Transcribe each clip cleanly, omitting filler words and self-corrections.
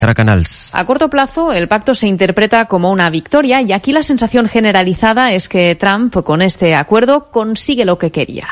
Sara Canals. A corto plazo, el pacto se interpreta como una victoria y aquí la sensación generalizada es que Trump, con este acuerdo, consigue lo que quería.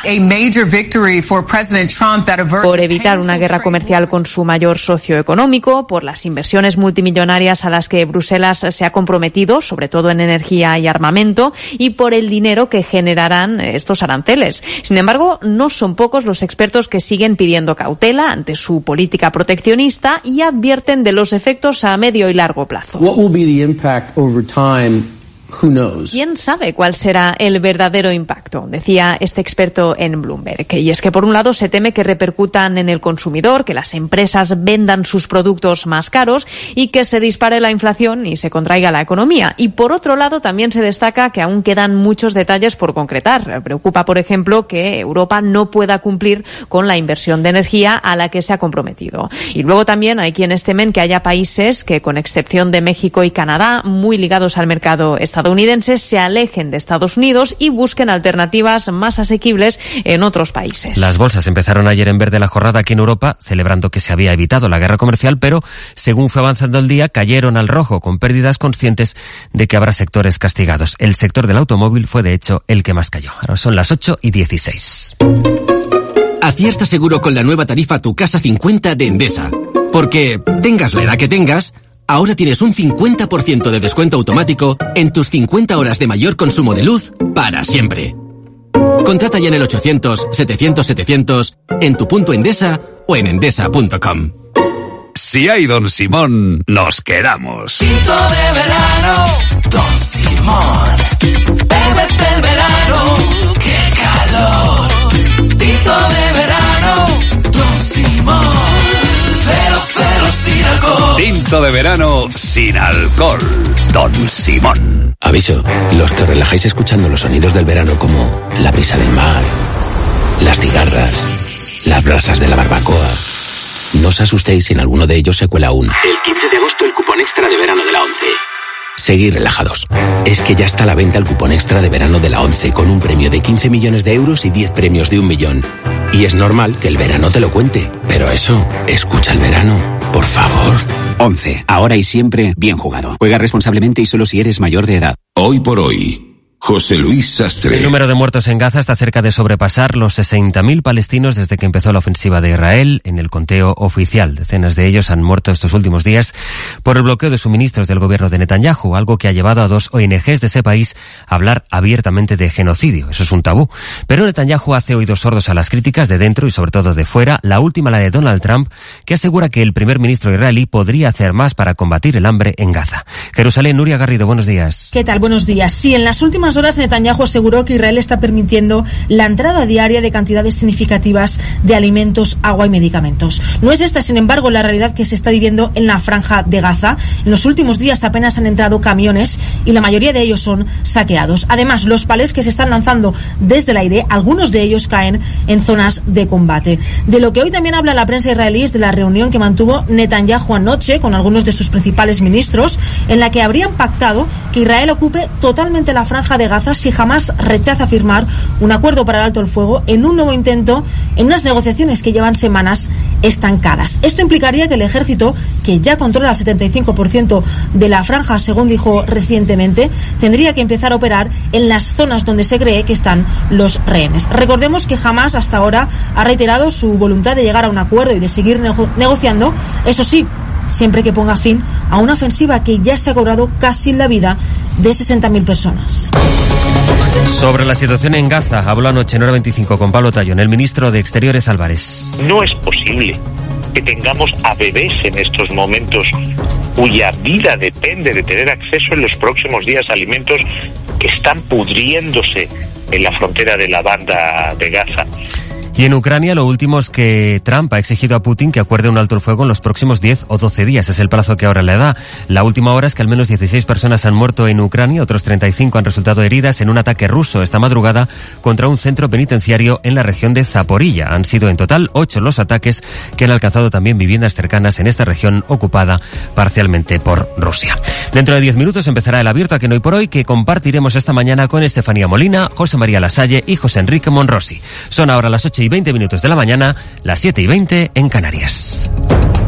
Por evitar una guerra comercial con su mayor socio económico, por las inversiones multimillonarias a las que Bruselas se ha comprometido, sobre todo en energía y armamento, y por el dinero que generarán estos aranceles. Sin embargo, no son pocos los expertos que siguen pidiendo cautela ante su política proteccionista y advierten de los efectos a medio y largo plazo. What will be the impact over time? Who knows? ¿Quién sabe cuál será el verdadero impacto? Decía este experto en Bloomberg. Y es que por un lado se teme que repercutan en el consumidor, que las empresas vendan sus productos más caros y que se dispare la inflación y se contraiga la economía. Y por otro lado también se destaca que aún quedan muchos detalles por concretar. Preocupa, por ejemplo, que Europa no pueda cumplir con la inversión de energía a la que se ha comprometido. Y luego también hay quienes temen que haya países que, con excepción de México y Canadá, muy ligados al mercado estadounidenses, se alejen de Estados Unidos y busquen alternativas más asequibles en otros países. Las bolsas empezaron ayer en verde la jornada aquí en Europa, celebrando que se había evitado la guerra comercial, pero según fue avanzando el día, cayeron al rojo, con pérdidas conscientes de que habrá sectores castigados. El sector del automóvil fue, de hecho, el que más cayó. Ahora son las 8:16. Acierta seguro con la nueva tarifa Tu Casa 50 de Endesa. Porque, tengas la edad que tengas, ahora tienes un 50% de descuento automático en tus 50 horas de mayor consumo de luz para siempre. Contrata ya en el 800-700-700, en tu punto Endesa o en endesa.com. Si hay Don Simón, nos quedamos. Tinto de verano, Don Simón. Bébete el verano, qué calor. Tinto de verano, Don Simón. Cero sin alcohol. Tinto de verano sin alcohol. Don Simón. Aviso, los que os relajáis escuchando los sonidos del verano como la brisa del mar, las cigarras, las brasas de la barbacoa, no os asustéis si en alguno de ellos se cuela aún. El 15 de agosto el cupón extra de verano de la ONCE. Seguid relajados. Es que ya está a la venta el cupón extra de verano de la ONCE con un premio de 15 millones de euros y 10 premios de 1 millón. Y es normal que el verano te lo cuente. Pero eso, escucha el verano, por favor. ONCE, ahora y siempre, bien jugado. Juega responsablemente y solo si eres mayor de edad. Hoy por hoy, José Luis Sastre. El número de muertos en Gaza está cerca de sobrepasar los 60.000 palestinos desde que empezó la ofensiva de Israel. En el conteo oficial, decenas de ellos han muerto estos últimos días por el bloqueo de suministros del gobierno de Netanyahu, algo que ha llevado a 2 ONGs de ese país a hablar abiertamente de genocidio. Eso es un tabú. Pero Netanyahu hace oídos sordos a las críticas de dentro y sobre todo de fuera. La última, la de Donald Trump, que asegura que el primer ministro israelí podría hacer más para combatir el hambre en Gaza. Jerusalén, Nuria Garrido, buenos días. ¿Qué tal? Buenos días. Sí, en las últimas horas Netanyahu aseguró que Israel está permitiendo la entrada diaria de cantidades significativas de alimentos, agua y medicamentos. No es esta, sin embargo, la realidad que se está viviendo en la franja de Gaza. En los últimos días apenas han entrado camiones y la mayoría de ellos son saqueados. Además, los palés que se están lanzando desde el aire, algunos de ellos caen en zonas de combate. De lo que hoy también habla la prensa israelí es de la reunión que mantuvo Netanyahu anoche con algunos de sus principales ministros, en la que habrían pactado que Israel ocupe totalmente la franja de Gaza si Hamás rechaza firmar un acuerdo para el alto el fuego en un nuevo intento en unas negociaciones que llevan semanas estancadas. Esto implicaría que el ejército, que ya controla el 75% de la franja, según dijo recientemente, tendría que empezar a operar en las zonas donde se cree que están los rehenes. Recordemos que Hamás hasta ahora ha reiterado su voluntad de llegar a un acuerdo y de seguir negociando, eso sí, siempre que ponga fin a una ofensiva que ya se ha cobrado casi la vida de 60.000 personas. Sobre la situación en Gaza, habló anoche en Hora 25 con Pablo Tallón, el ministro de Exteriores Álvarez. No es posible que tengamos a bebés en estos momentos cuya vida depende de tener acceso en los próximos días a alimentos que están pudriéndose en la frontera de la banda de Gaza. Y en Ucrania, lo último es que Trump ha exigido a Putin que acuerde un alto el fuego en los próximos 10 o 12 días. Es el plazo que ahora le da. La última hora es que al menos 16 personas han muerto en Ucrania, otros 35 han resultado heridas en un ataque ruso esta madrugada contra un centro penitenciario en la región de Zaporilla. Han sido en total 8 los ataques que han alcanzado también viviendas cercanas en esta región ocupada parcialmente por Rusia. Dentro de 10 minutos empezará el Abierto Aquí en Hoy por Hoy, que compartiremos esta mañana con Estefanía Molina, José María Lasalle y José Enrique Monrosi. Son ahora las 8:20 de la mañana, las 7:20 en Canarias.